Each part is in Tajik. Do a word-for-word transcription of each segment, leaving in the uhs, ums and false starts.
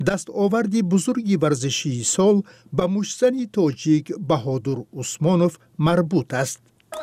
دستاورد بزرگی ورزشی سال به مشتزن تاجیک بهادر عثمانوف مربوط است.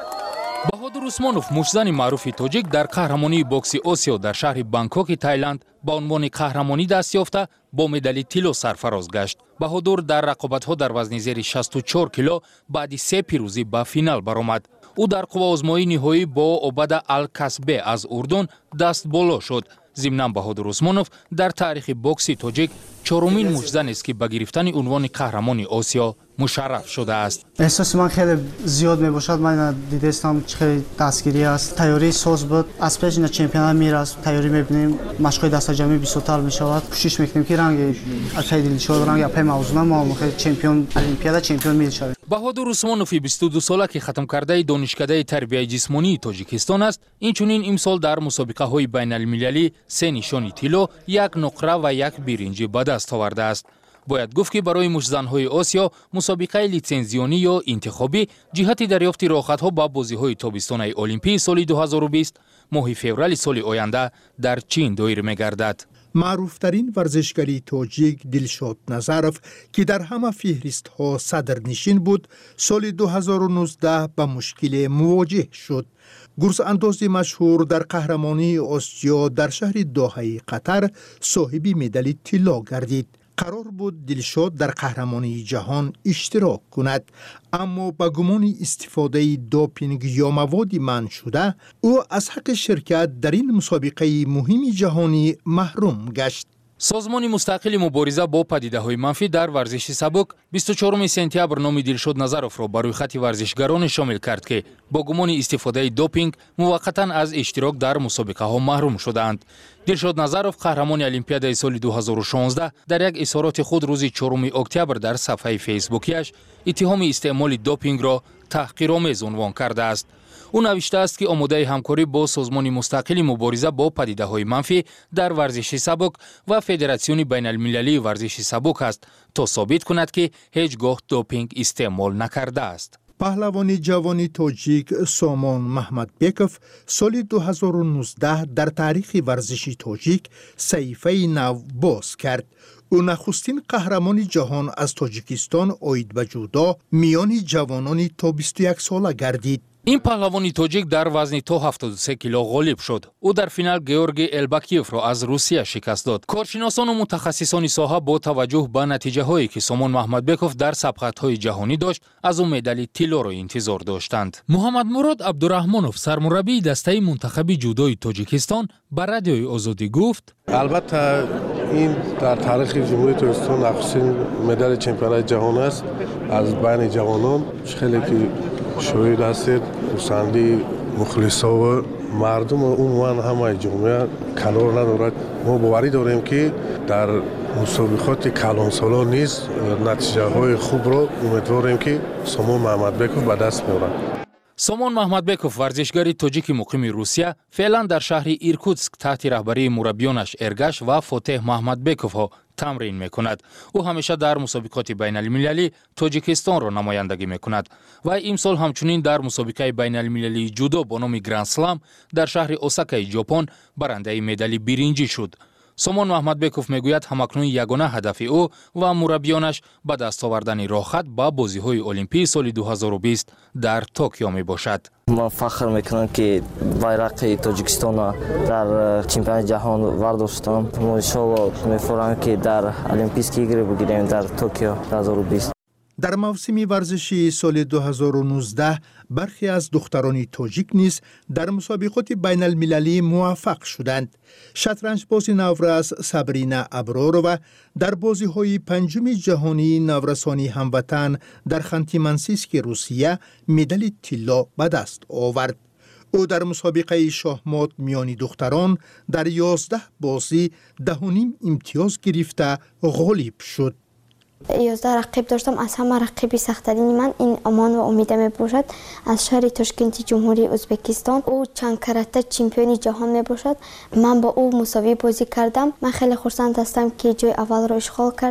بهادر عثمانوف مشتزن معروف تاجیک در قهرمانی بوکس آسیا در شهر بانکوک تایلند با عنوان قهرمانی دست یافته با مدال طلا سرفراز گشت. بهادر در رقابت‌ها در وزن زیر شصت و چهار کیلو بعد سه پیروزی به فینال برآمد. او در قوه‌آزمایی نهایی با عبد الکسبه از اردن دست بالا شد. ضمناً بهادر عثمانوف در تاریخ بوکس تاجیک چهارمین مشتزن است که به گرفتن عنوان قهرمان آسیا مشرف شده است. احساس من خیلی زیاد میباشد. من دیدستم خیلی دستگیری است. تیاری ساز بود. از پیش این چمپیونات میراست. تیاری میبینیم. مشق دست جمعی بیست تا میشود. کوشش میکنیم که رنگ اکای دلشاد رنگ اپای موضوع ما خیلی چمپیون المپیاد چمپیون میشویم. بهادر عثمانوف بیست و دو ساله که ختم کرده دانشکده تربیت جسمانی تاجیکستان است. اینچنین امسال در مسابقه های بین المللی سه نشان طلا، یک نقره و یک برنج به دست آورده است. باید گفت که برای مشتزن‌های آسیا مسابقه لیسنزیونی یا انتخابی جهت دریافت راحت‌ها به بازی‌های تابستان المپیک سال دو هزار و بیست ماه فوریه سال آینده در چین دایر می‌گردد. معروفترین ورزشکاری تاجیک دلشاد نظرف که در همه فهرست‌ها صدرنشین بود، سال دو هزار و نوزده به مشکل مواجه شد. گرز اندازی مشهور در قهرمانی آسیا در شهر دوحه قطر صاحب مدال طلا گردید. قرار بود دلشاد در قهرمانی جهان اشتراک کند، اما با گمان استفاده دوپینگ یا مواد منع شده او از حق شرکت در این مسابقه مهم جهانی محروم گشت. سازمان مستقل مبارزه با پدیده‌های منفی در ورزش سبک بیست و چهارم سپتامبر نام دلشاد نظرف را بر روی خط ورزشگران شامل کرد که با گمان استفاده دوپینگ موقتا از اشتراک در مسابقه ها محروم شدند. دلشاد نظرف قهرمان المپیاد سال دو هزار و شانزده در یک اظهارات خود روز چهارم اکتبر در صفحه فیسبوکیش اتهام استعمال دوپینگ را تحقیرآمیز عنوان کرده است. او نوشته است که آماده همکاری با سازمان مستقل مبارزه با پدیده‌های منفی در ورزش سبک و فدراسیون بین المللی ورزش سبک است تا ثابت کند که هیچگاه دوپینگ استعمال نکرده است. پهلوان جوان تاجیک سامان محمد بیکوف سال دو هزار و نوزده در تاریخ ورزش تاجیک صحیفه نو باز کرد. او نخستین قهرمان جهان از تاجیکستان آید به جودو میان جوانان تا بیست و یک ساله گردید. این پهلوان تاجیک در وزن تا هفتاد و سه کیلو غالب شد. او در فینال گیورگی الباکیف را از روسیه شکست داد. کارشناسان و متخصصان ساحه با توجه به نتیجه هایی که سامان محمد بیکوف در سبقت های جهانی داشت از او مدال طلا را انتظار داشتند. محمد مراد عبدالرحمنوف سرمربی دسته منتخب جودوی تاجیکستان به رادیوی آزادی گفت: البته این در تاریخ جمهوری تاجیکستان نخستین مدال چمپیونات جهان است از بین جوانان. خیلی که شاید هستید پسندی مخلصا و مردم عموما همه جامعه کلان ندارد. ما باوری داریم که در مسابقات کلانسالا نیز نتیجه های خوب را امیدواریم که سامان محمد بیکوف به دست میارد. سامان محمد بیکوف ورزشکار تاجیک مقیم روسیه فعلا در شهر ایرکوتسک تحت رهبری مربیانش ارگش و فاتح محمد بیکوف ها تمرین میکند. او همیشه در مسابقات بین المللی تاجیکستان را نمایندگی میکند و امسال همچنین در مسابقه بین المللی جودو با نام گرند سلام در شهر اوساکای ژاپن برنده مدال برنجی شد. سامان محمد بیکوف میگوید همکنون یگانه هدف او و مربیانش به دست آوردن راحت به بازی‌های المپیک سال دو هزار و بیست در توکیو می باشد. من فخر میکنم که بیرق تاجیکستان در چمپیونات جهان ورداشتم. ما انشاءالله می‌فرماییم که در المپیک ایگری بگیریم در توکیو دو هزار و بیست. در موسم ورزشی سال دو هزار و نوزده برخی از دختران تاجیک نیز در مسابقات بین المللی موفق شدند. شطرنج باز نورس صبرینا ابرارова در بازی های پنجم جهانی نورسانی هموطن در خانتی منسیسک روسیه مدال طلا به دست آورد. او در مسابقه شاهمات میانی دختران در یازده بازی ده و نیم امتیاز گرفته غالب شد. یازده رقیب داشتم. از همه رقیبی سخت‌ترین من این امان و امیده می باشد از شهر تاشکند جمهوری ازبکستان. او چند کرته چمپیون جهان می باشد. من با او مساوی بازی کردم. من خیلی خرسند هستم که جای اول را اشغال کردم.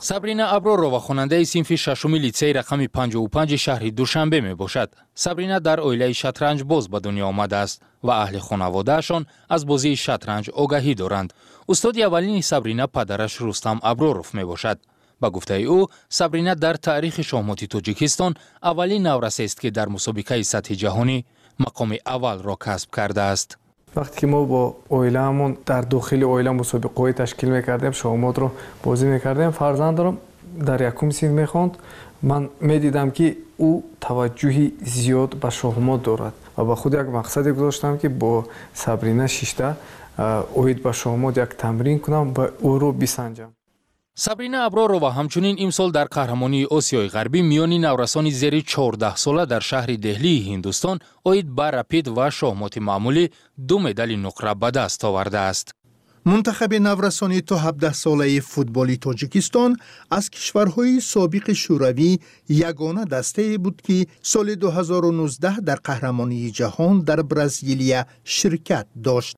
сабрина абророва хонандаи синфи шашуми литсеи рақами панҷоҳу панҷи шаҳри душанбе мебошад. сабрина дар оилаи шатранҷбоз ба дунё омадааст ва аҳли хонаводаашон аз бозии шатранҷ огаҳӣ доранд. устоди аввалини сабрина падараш рустам аброров мебошад. ба гуфтаи ӯ, сабрина дар таърихи шоҳмоти тоҷикистон аввалин наврасест ки дар мусобиқаи сатҳи ҷаҳонӣ мақоми аввалро касб кардааст. вақте ки мо бо оилаамон дар дохили оила мусобиқаҳое ташкил мекардем, шоҳмотро бозӣ мекардем, фарзандам дар якум синф мехонд, ман медидам ки ӯ таваҷҷӯҳи зиёд ба шоҳмот дорад ва ба худ як мақсаде гузоштам ки бо сабрина шишта оид ба шоҳмот як тамрин кунам ва ӯро бисанҷам. сабрина абророва ҳамчунин имсол дар қаҳрамонии осиёи ғарбӣ миёни наврасони зери чордаҳ сола дар шаҳри деҳлии ҳиндустон оид ба рапид ва шоҳмоти маъмулӣ ду медали нуқра ба даст овардааст. мунтахаби наврасони то ҳабдаҳ-солаи футболи тоҷикистон аз кишварҳои собиқи шӯравӣ ягона дастае буд, ки соли ду ҳазору нуздаҳ дар қаҳрамонии ҷаҳон дар Бразилия ширкат дошт.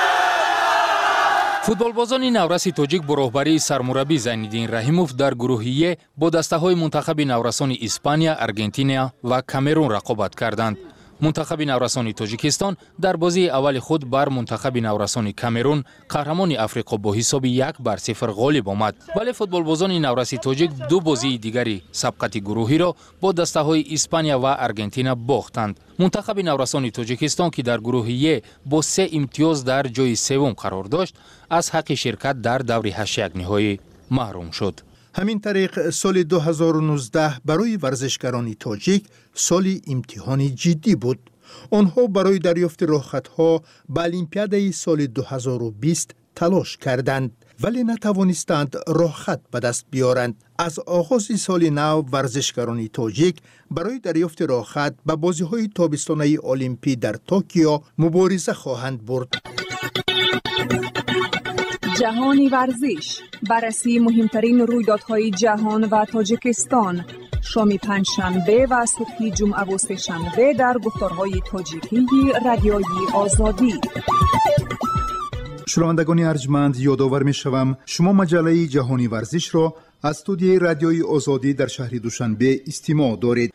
футболбозони навраси тоҷик бо роҳбарии сармураббӣ Зайниддин Раҳимов дар гурӯҳи Е бо дастаҳои мунтахаби наврасони Испания, Аргентина ва Камерун рақобат карданд. мунтахаби наврасони тоҷикистон дар бозии аввали худ бар мунтахаби наврасони Камерун, қаҳрамони Африқо, бо ҳисоби як бар сифр ғолиб омад. вале футболбозони навраси тоҷик ду бозии дигари сабқати гурӯҳиро бо дастаҳои Испания ва Аргентина бохтанд. мунтахаби наврасони тоҷикистон, ки дар гурӯҳи Е бо се имтиёз дар ҷои севум қарор дошт, аз ҳаққи ширкат дар даври ҳаштякниҳоӣ маҳрум шуд. ҳамин тариқ соли ду ҳазору нуздаҳ барои варзишгарони тоҷик соли имтиҳони ҷиддӣ буд. онҳо барои дарёфти роҳхатҳо ба олимпиадаи соли ду ҳазору бист талош карданд, вале натавонистанд роҳхат ба даст биёранд. аз оғози соли нав варзишгарони тоҷик барои дарёфти роҳхат ба бозиҳои тобистонаи олимпӣ дар Токио мубориза хоҳанд бурд. جهانی ورزش، بررسی مهمترین رویدادهای جهان و تاجیکستان، شام پنجشنبه و صبح جمعه و سه‌شنبه در گفتارهای تاجیکی رادیویی آزادی. شنوندگان ارجمند، یادآور می‌شوم شما مجله جهانی ورزش را از استودیوی رادیویی آزادی در شهر دوشنبه استماع دارید.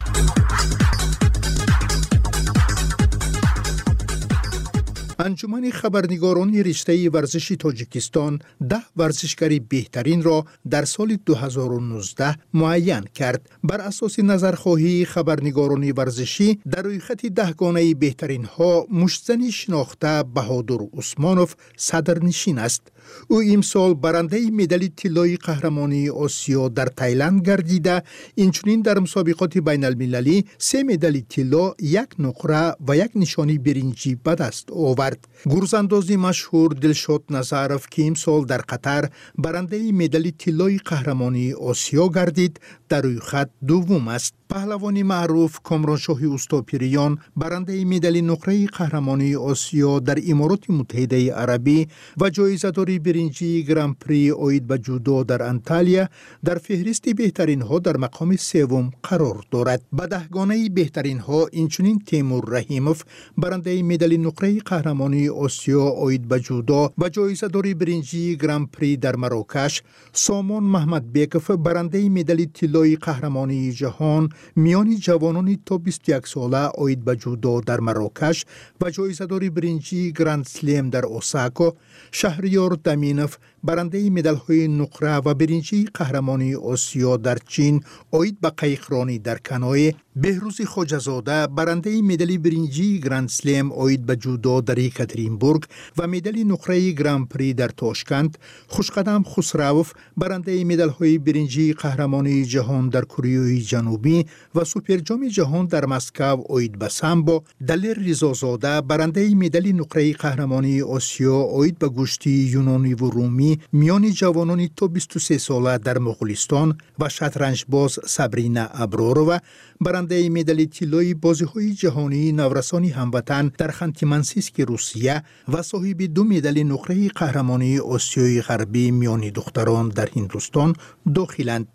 انجمن خبرنگاران رشته ورزشی تاجیکستان ده ورزشکاری بهترین را در سال دو هزار و نوزده معین کرد. بر اساس نظرخواهی خبرنگاران ورزشی در روی خط دهگانه بهترین ها مشتزن شناخته بهادر عثمانوف صدرنشین است. او امسال برنده مدال طلای قهرمانی آسیا در تایلند گردیده، اینچنین در مسابقات بین المللی سه مدال طلا، یک نقره و یک نشانی برنجی به دست آورد. گرزاندازی مشهور دلشاد نظرف که امسال در قطر برنده مدال طلای قهرمانی آسیا گردید، در روی خط دوم است. پهلوانی معروف کامرانشاه اوستاپیریان برنده مدال نقره قهرمانی آسیا در امارات متحده عربی و جایزه‌دار برنجی گرند پری اوید به جودو در انتالیا در فهرست بهترین ها در مقام سوم قرار دارد. به دهگانه بهترین ها اینچنین تیمور رحیموف برنده مدال نقره قهرمانی آسیا اوید به جودو و جایزه‌دار برنجی گرند پری در مراکش، سامان محمد بیکف برنده مدال طلای قهرمانی جهان میان جوانان تا بیست و یک ساله اوید به جودو در مراکش و جایزه‌دار برنجی گرند سلیم در اوساکا، شهریار دمینوف برنده مدال‌های نقره و برنجی قهرمانی آسیا در چین اوید به قایقرانی در کنوی، بهروز خواجه‌زاده برنده مدال برنجی گرند سلیم اوید به جودو در یکاترینبورگ و مدال نقره گرند پری در تاشکند، خوشقدم خسروف برنده مدال‌های برنجی قهرمانی جهان در کره جنوبی و سوپر جام جهان در مسکو اوید به سامبو، دلیر رضازاده برنده مدال نقره قهرمانی آسیا اوید به گشتی یونانی و رومی میان جوانان تا بیست و سه ساله در مغولستان و شطرنج باز سابرینا ابروروا برنده مدال طلای بازی‌های جهانی نورسانی هموطن در خانتی-مانسیسک روسیه و صاحب دو مدال نقره قهرمانی آسیای غربی میان دختران در هندوستان داخلند.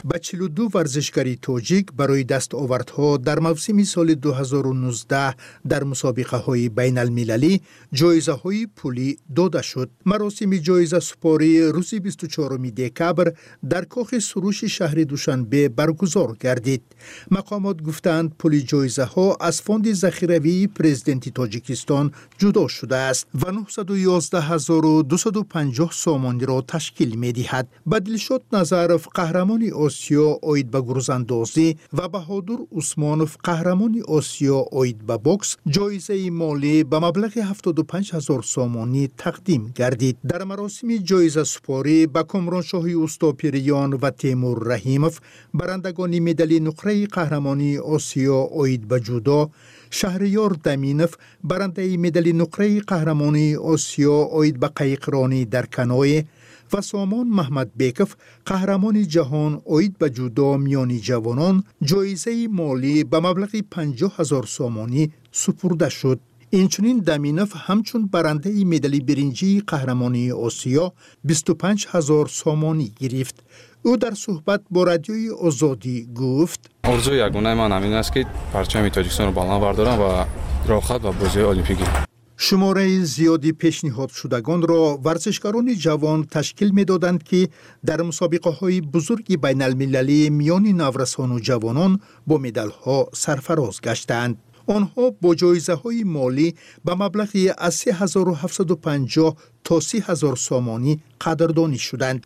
ба چهل و دو ورزشکاری تاجیک برای دستاوردها در موسم سال دو هزار و نوزده در مسابقه های بین المللی جایزه های پولی داده شد. مراسم جایزه سپاری روز بیست و چهارم دکبر در کاخ سروش شهر دوشنبه برگزار گردید. مقامات گفتند پول جایزه ها از فوند ذخیروی پرزیدنت تاجیکستان جدا شده است و نهصد و یازده هزار و دویست و پنجاه سامانی را تشکیل می دهد. به دلشاد نظرف قهرمان آسیا آید به گرزاندازی و بهادر عثمانوف قهرمان آسیا آید به بوکس جایزه مالی به مبلغ هفتاد و پنج هزار سامانی تقدیم گردید. در مراسم جایزه سپاری به کامرانشاهی اوستاپیریان و تیمور رحیموف برندگان مدال نقره قهرمانی آسیا آید به جودو، شهریار دمینوف برنده مدال نقره قهرمانی آسیا آید به قایقرانی در کنوی و سامان محمد بیکف قهرمان جهان آید به جودو میانی جوانان جایزه مالی به مبلغ پنجاه هزار سامانی سپرده شد. اینچنین دمینوف همچون برنده مدال برنجی قهرمانی آسیا بیست و پنج هزار سامانی گرفت. او در صحبت با رادیوی آزادی گفت: آرزوی یگانه من همین است که پرچم تاجیکستان رو بالا بردارم و راه خط و بازی المپیکی. شماره زیادی پیشنهاد شدگان را ورزشکاران جوان تشکیل می دادند که در مسابقه های بزرگ بین المللی میان نورسان و جوانان با مدال ها سرفراز گشتند. آنها با جایزه های مالی به مبلغی از سه هزار و هفتصد و پنجاه تا سی هزار سامانی قدردانی شدند.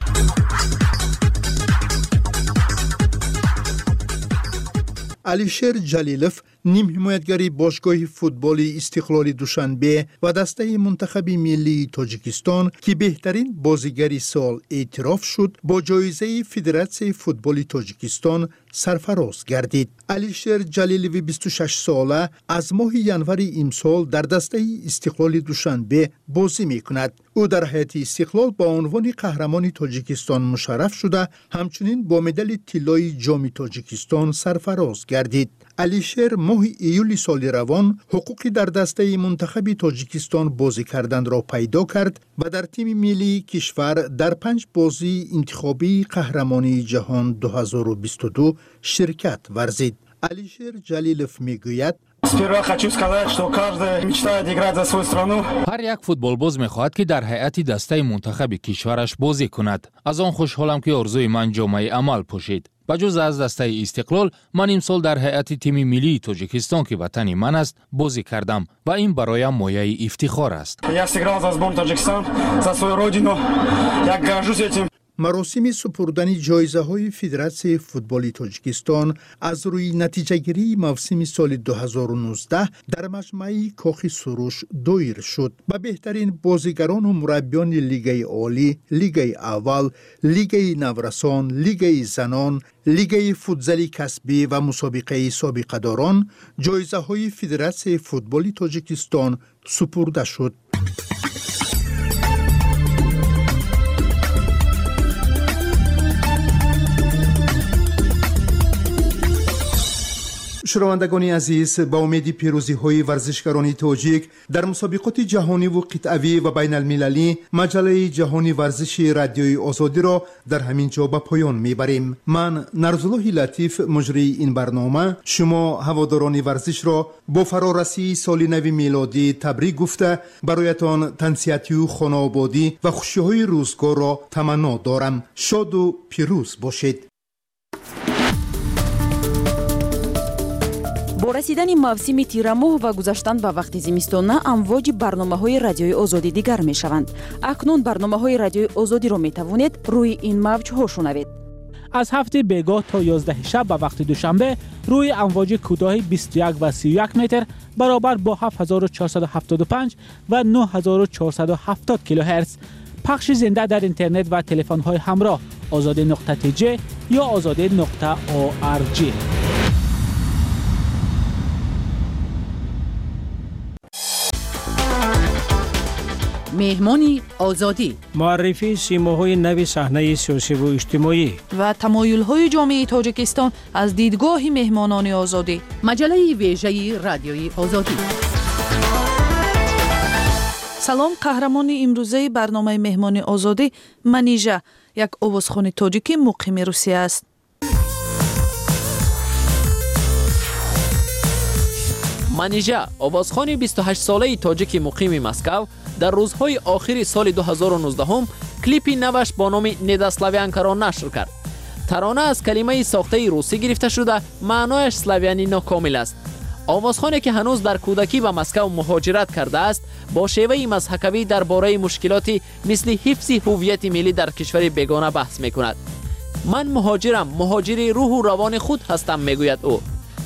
علیشیر جلیلوف نیم حمایتگری باشگاه فوتبال استقلال دوشنبه و دسته منتخب ملی تاجیکستان که بهترین بازیگری سال اعتراف شد با جایزه فدراسیون فوتبال تاجیکستان سرفراز گردید. علیشیر جلیلوی بیست و شش ساله از ماه ژانویه امسال در دسته استقلال دوشنبه بازی می کند. او در هیئت استقلال با عنوان قهرمان تاجیکستان مشرف شده، همچنین با مدال طلای جام تاجیکستان سرفراز گردید. علیشیر ماه ایول سال روان حقوقی در دسته منتخب تاجیکستان بازی کردن را پیدا کرد و در تیم ملی کشور در پنج بازی انتخابی قهرمانی جهان دو هزار و بیست و دو شرکت ورزید. علیشیر جلیلوف میگوید: هر یک فوتبالباز میخواهد که در هیئت دسته منتخب کشورش بازی کند. از آن خوشحالم که آرزوی من جامعه عمل پوشید. بجز از دسته استقلال، من امسال در هیئت تیم ملی تاجیکستان که وطن من است بازی کردم و این برایم مایه افتخار است. مراسم سپردن جایزه های فدراسیون فوتبال تاجیکستان از روی نتیجه گیری موسم سال دو هزار و نوزده در مجمع کاخ سروش دایر شد. به بهترین بازیگران و مربیان لیگ عالی، لیگ اول، لیگ نورسان، لیگ زنان، لیگ فوتزال کسبی و مسابقه سابقه داران جایزه های فدراسیون فوتبال تاجیکستان سپرده شد. شنوندگان عزیز، با امید پیروزی های ورزشکاران تاجیک در مسابقات جهانی و قطعوی و بین المللی، مجله جهانی ورزش رادیوی آزادی را در همین جا به پایان میبریم. من نرزالله لطیف مجری این برنامه شما هواداران ورزش را با فرارسی سال نو میلادی تبریک گفته برایتان تنصیحاتی و خانوادگی و خوشی های روزگار را تمنا دارم. شاد و پیروز باشید. با رسیدن موسم تیرماه و گذشتن به وقت زمستانه امواج برنامه‌های رادیوی آزادی دیگر می‌شوند. اکنون برنامه‌های رادیوی آزادی را می‌توانید روی این موج‌ها شنوید. از هفته بیگاه تا یازده شب به وقت دوشنبه روی امواج کوتاه بیست و یک و سی و یک متر برابر با هفت هزار و چهارصد و هفتاد و پنج و نه هزار و چهارصد و هفتاد کیلوهرتز پخش زنده در اینترنت و تلفن‌های همراه آزادی نقطه تی جی یا آزادی نقطه او آر جی. مهمانی آزادی، معرفی سیماهای نو صحنه سیاسی و اجتماعی و تمایل‌های جامعه تاجیکستان از دیدگاه مهمانان آزادی. مجله ویژه رادیوی آزادی. سلام، قهرمان امروزه برنامه مهمان آزادی منیژه، یک آوازخوان تاجیکی مقیم روسیه است. манижа овозхони бисту ҳашт солаи тоҷики муқими Москав дар рӯзҳои охири соли ду ҳазору нуздаҳ клипи наваш бо номи «Недославянка»ро нашр кард. тарона аз калимаи сохтаи русӣ гирифта шуда маънояш славянӣ нокомил аст. овозхоне ки ҳанӯз дар кӯдакӣ ба Москав муҳоҷират кардааст, бо шеваи мазҳакавӣ дар бораи мушкилоти мисли ҳифзи ҳуввияти миллӣ дар кишвари бегона баҳс мекунад. ман муҳоҷирам, муҳоҷири рӯҳу равони худ ҳастам, мегӯяд ӯ.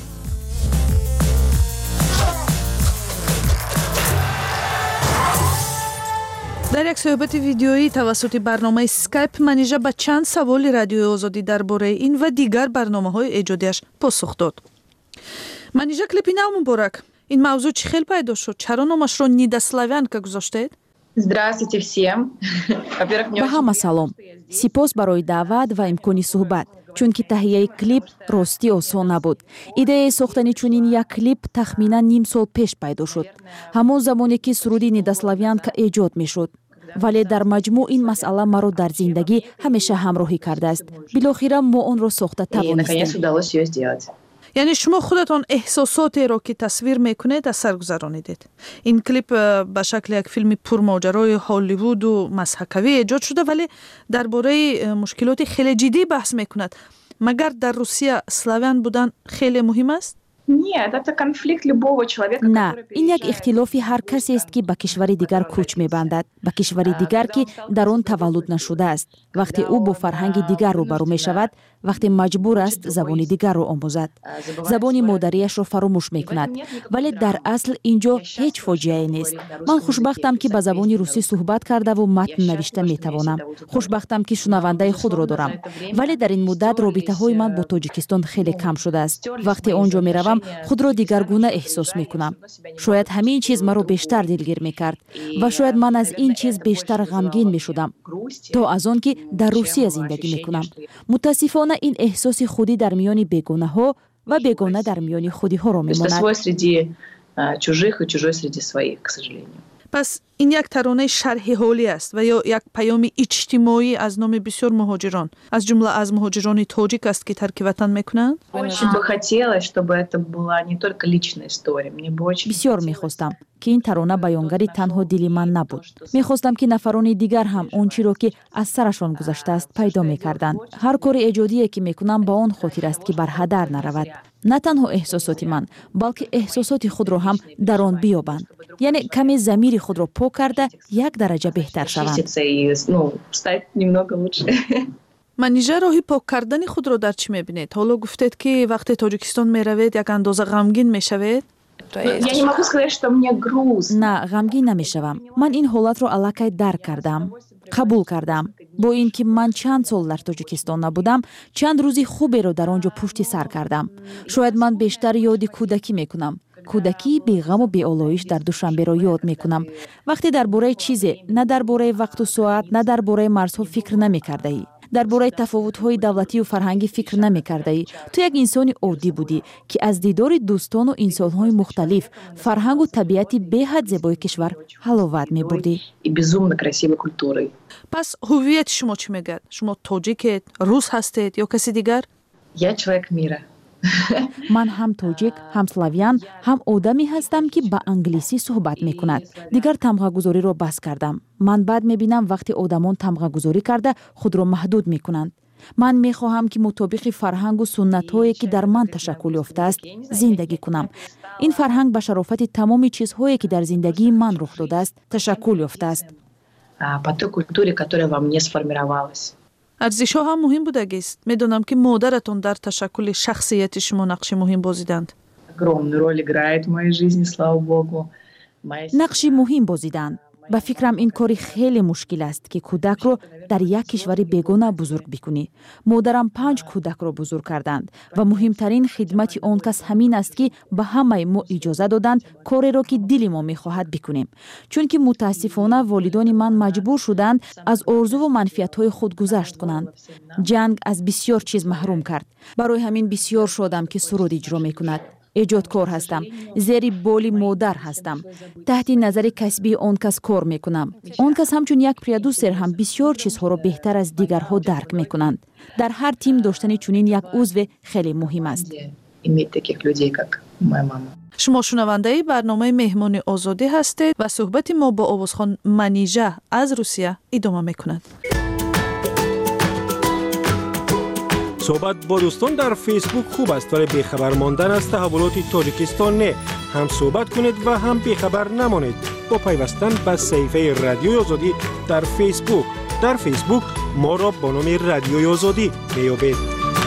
дар як суҳбати видеоӣ тавассути барномаи Skype манижа ба чанд саволи радиои озодӣ дар бораи ин ва дигар барномаҳои эҷодиаш посух дод. манижа, клипи нав муборак. ин мавзӯъ чӣ хел пайдо шуд? Чаро номашро «Недославянка» гузоштед? Здравствуйте всем. ба ҳама салом. Сипос барои даъват ва имкони суҳбат. чунки таҳияи клип ростӣ осон набуд. Идеяи сохтани чунин як клип тахминан ним сол пеш пайдо шуд. ҳамон замоне ки суруди «Недославянка» эҷод мешуд. вале дар маҷмӯъ ин масъала маро дар зиндагӣ ҳамеша ҳамроҳӣ кардааст. билохира мо онро сохта тавонистем. яъне шумо худатон эҳсосотеро ки тасвир мекунед аз сар гузаронидед. ин клип ба шакли як филми пурмоҷарои Ҳолливуду мазҳакавӣ эҷод шуда, вале дар бораи мушкилоти хеле ҷиддӣ баҳс мекунад. магар дар Русия славян будан хеле муҳим аст? Нет, это конфликт любого человека. На, ин як ихтилофи ҳар касест ки ба кишвари дигар кӯч мебандад, ба кишвари дигар ки дар он таваллуд нашудааст. вақте ӯ бо фарҳанги дигар рӯбарӯ мешавад, вақте маҷбур аст забони дигарро омӯзад, забони модариашро фаромӯш мекунад. вале дар асл инҷо ҳеҷ фоҷиае нест. ман хушбахтам ки ба забони русӣ суҳбат кардаву матн навишта метавонам. хушбахтам ки шунавандаи худро дорам. вале дар ин муддат робитаҳои ман бо Тоҷикистон хеле кам шудааст. вақте он ҷо меравам, худро дигаргуна эҳсос мекунам. шояд ҳамин чиз маро бештар дилгир мекард ва шояд ман аз ин чиз бештар ғамгин мешудам, то аз он ки дар Русия зиндагӣ мекунам. мутаассифона ин эҳсоси худӣ дар миёни бегонаҳо ва бегона дар миёни худиҳоро мемонад. пас ин як таронаи шарҳи ҳолӣ аст ва ё як паёми иҷтимоӣ аз номи бисёр муҳоҷирон, аз ҷумла аз муҳоҷирони тоҷик аст ки тарки ватан мекунанд? бисёр мехостам ки ин тарона баёнгари танҳо дили ман набуд. мехостам ки нафарони дигар ҳам он чиро ки аз сарашон гузаштааст пайдо мекарданд. ҳар кори эҷодие ки мекунам ба он хотир аст ки бар ҳадар наравад. на танҳо эҳсосоти ман, балки эҳсосоти худро ҳам дар он биёбанд. яъне каме замири худро пок карда як дараҷа беҳтар шаванд. манижа, роҳи пок кардани худро дар чӣ мебинед? ҳоло гуфтед ки вақте Тоҷикистон меравед як андоза ғамгин мешавед? на, ғамгин намешавам. ман ин ҳолатро аллакай дарк кардам, қабул кардам. бо ин ки ман чанд сол дар Тоҷикистон набудам, чанд рӯзи хуберо дар он ҷо пушти сар кардам. шояд ман бештар ёди кӯдакӣ мекунам. кӯдакӣ беғаму беолоиш дар душанберо ёд мекунам. вақте дар бораи чизе, на дар бораи вақту соат, на дар бораи марзҳо фикр намекардаӣ, дар бораи тафовутҳои давлатию фарҳангӣ фикр намекардаӣ, ту як инсони оддӣ будӣ ки аз дидори дӯстону инсонҳои мухталиф, фарҳангу табиати беҳад зебои кишвар ҳаловат мебурдӣ. пас ҳуввияти шумо чӣ мегӯяд? шумо тоҷикед, рус ҳастед ё каси дигар? ман ҳам тоҷик, ҳам славян, ҳам одаме ҳастам ки ба англисӣ суҳбат мекунад. дигар тамғагузориро бас кардам. ман баъд мебинам вақте одамон тамғагузорӣ карда худро маҳдуд мекунанд. ман мехоҳам ки мутобиқи фарҳангу суннатҳое ки дар ман ташаккул ёфтааст зиндагӣ кунам. ин фарҳанг ба шарофати тамоми чизҳое ки дар зиндагии ман рух додааст ташаккул ёфтааст. арзишҳо ҳам муҳим будагист. медонам ки модаратон дар ташаккули шахсияти шумо нақши муҳим бозиданд. нақши муҳим бозиданд. ба фикрам ин кори хеле мушкил аст ки кӯдакро дар як кишвари бегона бузург бикунӣ. модарам панҷ кӯдакро бузург карданд ва муҳимтарин хидмати он кас ҳамин аст ки ба ҳамаи мо иҷоза доданд кореро ки дили мо мехоҳад бикунем. чунки мутаассифона волидони ман маҷбур шуданд аз орзуву манфиатҳои худ гузашт кунанд. ҷанг аз бисёр чиз маҳрум кард. барои ҳамин бисёр шодам ки суруд иҷро мекунад. эҷодкор ҳастам, зери боли модар ҳастам, таҳти назари касбии он кас кор мекунам. он кас ҳамчун як продюсер ҳам бисёр чизҳоро беҳтар аз дигарҳо дарк мекунанд. дар ҳар тим доштани чунин як узве хеле муҳим аст. شما شنونده برنامه مهمانی آزادی هستید و صحبت ما با آوازخوان منیژه از روسیه ادامه میکند. صحبت با دوستان در فیسبوک خوب است ولی بیخبر ماندن از تحولات تاجیکستان نه. هم صحبت کنید و هم بیخبر نمانید با پیوستن به صفحه رادیوی آزادی در فیسبوک. در فیسبوک ما را با نام رادیوی آزادی میابید.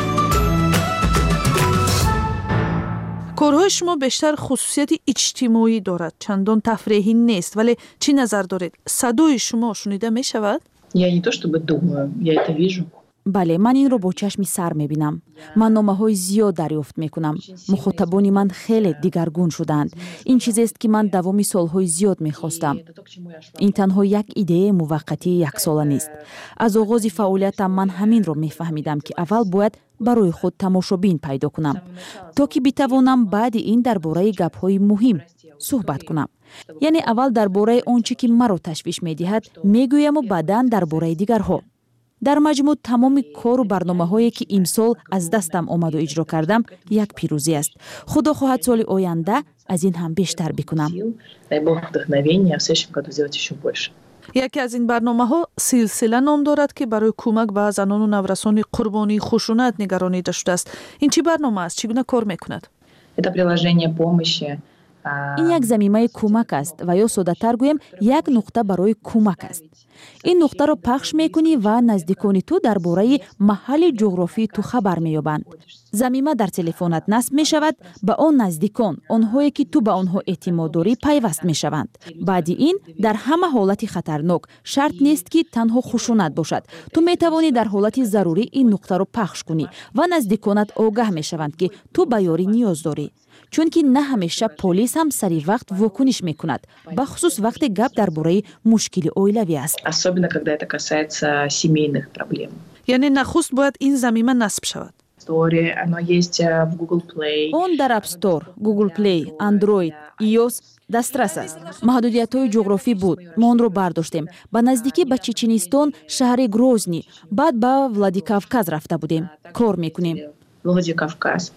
کارهای شما بیشتر خصوصیت اجتماعی دارد، چندان تفریحی نیست، ولی چی نظر دارید؟ صدای شما شنیده می شود؟ Я не то чтобы думаю, я это вижу. بله، من این رو با چشمی سر میبینم. من نامه‌های زیاد دریافت میکنم. مخاطبان من خیلی دیگرگون شدند. این چیزی است که من دوامی سالهای زیاد میخواستم. این تنها یک ایده موقتی یک ساله نیست. از آغاز فعالیتم من همین رو میفهمیدم که اول باید برای خود تماشابین پیدا کنم تا که بتوانم بعد این درباره گپ‌های مهم صحبت کنم. یعنی اول درباره آنچه که مرا تشویش میدهد میگویم و بعداً درباره دیگرها. در مجموع تمام کار و برنامه‌هایی که امسال از دستم آمد و اجرا کردم یک پیروزی است. خدا خواهد سال آینده از این هم بیشتر بکنم. یکی از این برنامه‌ها سلسله نام دارد که برای کمک به زنان و نورسان قربانی خشونت نگرانیده شده است. این چی برنامه است؟ چگونه کار می‌کند؟ این یک زمینه کمک است و یا ساده‌تر گویم یک نقطه برای کمک است. این نقطه را پخش میکنی و نزدیکان تو درباره محل جغرافی تو خبر مییابند. زمینه در تلفنت نصب می شود، به آن نزدیکان، آنهایی که تو به آنها اعتماد داری پیوست می شوند. بعد این در همه حالت خطرناک شرط نیست که تنها خشونت باشد. تو می توانی در حالت ضروری این نقطه را پخش کنی و نزدیکانت آگاه می شوند که تو به یاری نیاز داری. چون که نه همیشه پلیس هم سری وقت واکنش میکند، بخصوص وقت گپ درباره مشکل اویلوی است. یعنی نخست باید این زمینه نصب شود. اون در اپ استور، گوگل پلی، اندروید، ایوس دسترس است. محدودیت‌های جغرافی بود. ما اون رو برداشتیم. به نزدیکی به چچنستان، شهر گروزنی، بعد به ولادیکاوکاز رفته بودیم. کار میکنیم. Владикавказ.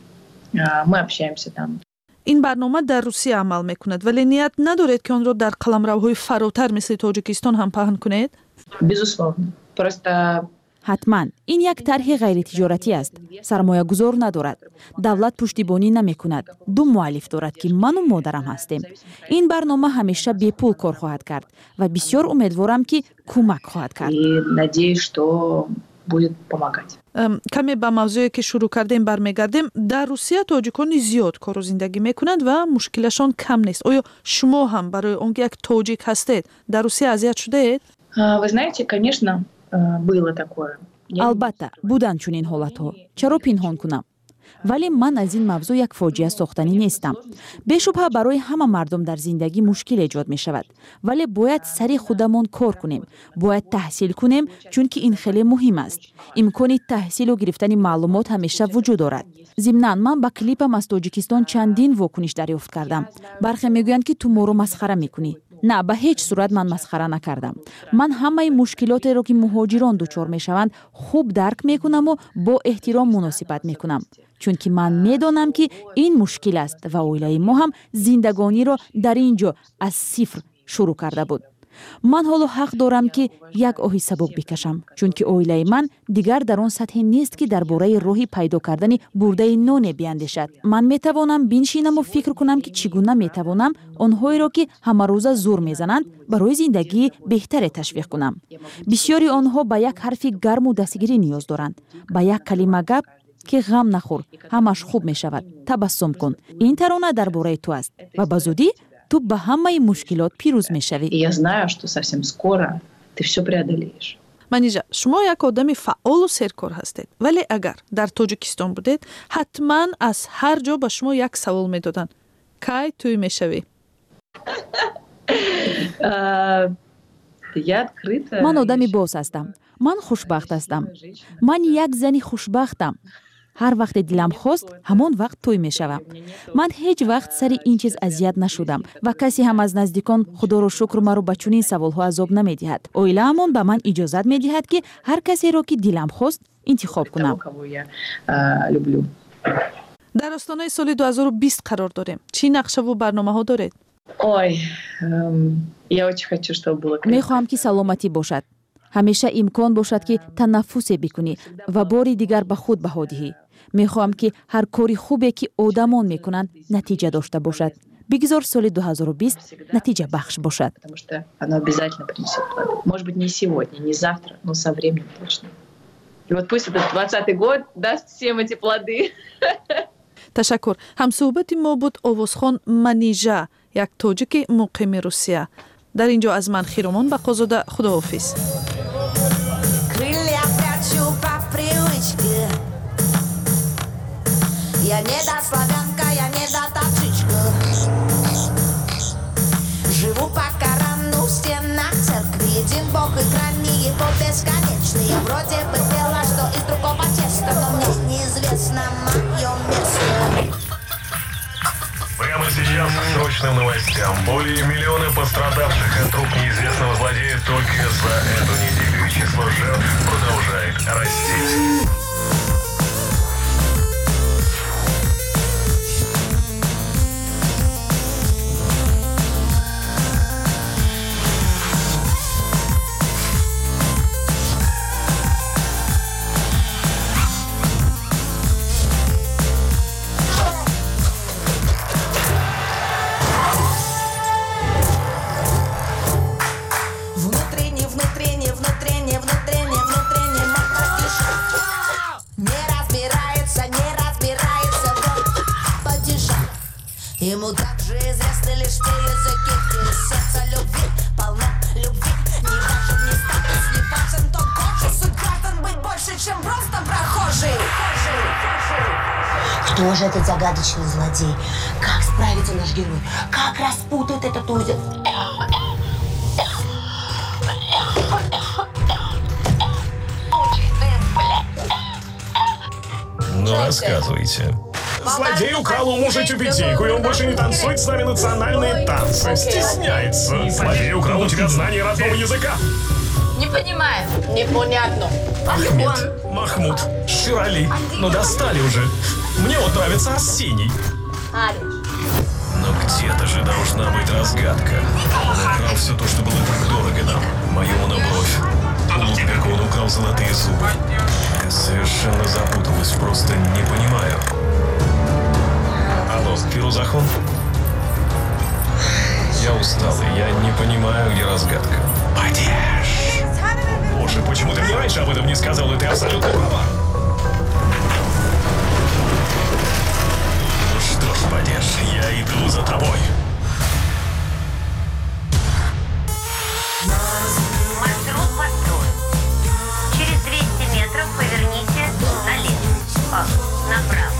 Мы общаемся там. این برنامه در روسیه عمل میکند ولی نیت ندارید که آن را در قلمروهای فراتر مثل تاجیکستان هم پهن کنید؟ Безусловно. Просто حتما این یک طرح غیر تجارتی است. سرمایه گذار ندارد. دولت پشتیبانی نمی کند. دو مؤلف دارد که من و مادرم هستیم. این برنامه همیشه بی پول کار خواهد کرد و بسیار امیدوارم که کمک خواهد کرد. надеюсь, что будет помогать. کمی به موضوعی که شروع کردیم برمیگردیم. در روسیه تاجیکان زیاد کار و زندگی میکنند و مشکلشان کم نیست. آیا شما هم برای اونکه یک تاجیک هستید در روسیه اذیت شده اید؟ Вы знаете, конечно, было такое. البته بودن چنین حالت‌ها. چرا پنهان کنم؟ ولی من از این موضوع یک فاجعه ساختنی نیستم. بی‌شبهه برای همه مردم در زندگی مشکل ایجاد می شود. ولی باید سری خودمون کار کنیم. باید تحصیل کنیم چون که این خیلی مهم است. امکان تحصیل و گرفتن معلومات همیشه وجود دارد. ضمناً من با کلیپم از تاجیکستان چندین واکنش دریافت کردم. برخی میگویند که تو ما رو مسخره میکنی. نه، به هیچ صورت من مسخره نکردم. من همه مشکلات را که مهاجران دچار میشوند خوب درک میکنم و با احترام مناسبت میکنم. چون که من میدانم که این مشکل است و اویلای ما هم زندگانی را در اینجا از صفر شروع کرده بود. من حالا حق دارم که یک آهی سبک بکشم چون که اویلای من دیگر در آن سطح نیست که درباره راهی پیدا کردن برده نان بیاندیشد. من میتوانم بنشینم و فکر کنم که چگونه میتوانم آنهایی را که همه روزه زور میزنند برای زندگی بهتر تشویق کنم. بسیاری آنها به یک حرف گرم و دستگیری نیاز دارند، به یک کلمه گپ که غم نخور، همش خوب می شود. تبسم کن. این ترانه درباره تو است و به زودی تو به همه مشکلات پیروز می شوی. Я знаю, что совсем скоро ты всё преодолеешь. منیژه، شما یک آدم فعال و سرکار هستید، ولی اگر در تاجیکستان بودید حتما از هر جا به شما یک سوال میدادن. کی توی میشوی؟ من آدمی باز هستم. من خوشبخت هستم. من یک زنی خوشبختم. هر وقت دلم خواست همون وقت توی می شوم. من هیچ وقت سر این چیز اذیت نشدم و کسی هم از نزدیکان خدا رو شکر مرا به چنین سوال‌ها عذاب نمی‌دهد. اویله‌مون به من اجازه می‌دهد که هر کسی رو که دلم خواست انتخاب کنم. در آستانه سال دو هزار و بیست قرار داریم. چی نقشه و برنامه‌ها دارید؟ Ой, эм, я очень хочу, чтобы было красиво. мехоҳам ки саломатӣ бошад. ҳамеша имкон бошад ки танаффусе бикунӣ ва бори дигар ба худ баҳо диҳӣ. мехоҳам ки ҳар кори хубе ки одамон мекунанд натиҷа дошта бошад. бигзор соли ду ҳазору бист натиҷа бахш бошад. Потому что оно обязательно принесет плоды. Может быть, не сегодня, не завтра, но со временем точно. И вот пусть этот двадцатый год даст всем эти плоды. تشکر. همصحبت ما بود آوازخوان منیژه، یک تاجیک مقیم روسیه. در اینجا از من خیرمان بقازاده، خداحافظ. Крылья прячу по привычке. Я не до славянка, я не до тапчичка. Живу по Корану в стенах церкви. Един Бог и храни его бесконечный. Я вроде бы пела, что из другого теста, но мне неизвестно мое место. Прямо сейчас к срочным новостям. Более миллиона пострадавших от рук неизвестного злодея только за эту неделю. И число жертв продолжает расти. Ему также известны лишь те языки, где сердце любви, полно любви. Не важен ни статус, не важен тот кожи. Суть граждан быть больше, чем просто прохожий. Кто же этот загадочный злодей? Как справится наш герой? Как распутает этот узел? Ну, рассказывайте. Злодей украл у мужа тюбетейку, и он больше не танцует с нами национальные танцы. Стесняется. Злодей украл у тебя знание родного языка. Не понимаю. Непонятно. Ахмед, Махмуд, Ширали. Ну достали уже. Мне вот нравится Арсений. Но где-то же должна быть разгадка. Он украл все то, что было так дорого нам. Мою на бровь. У Лудвига он украл золотые зубы. Я совершенно запуталась, просто не понимаю. Алло, Фирузахон? Я устал, и я не понимаю, где разгадка. Падеж! Боже, почему ты мне раньше об этом не сказал, и ты абсолютно права. Ну что ж, Падеж, я иду за тобой. Маршрут построен. Через двести метров поверните налево. Направо.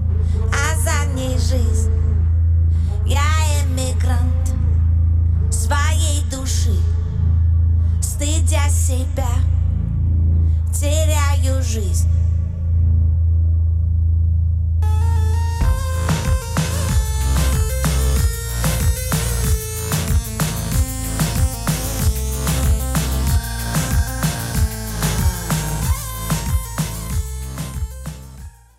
жизнь. Я эмигрант себя, теряю жизнь.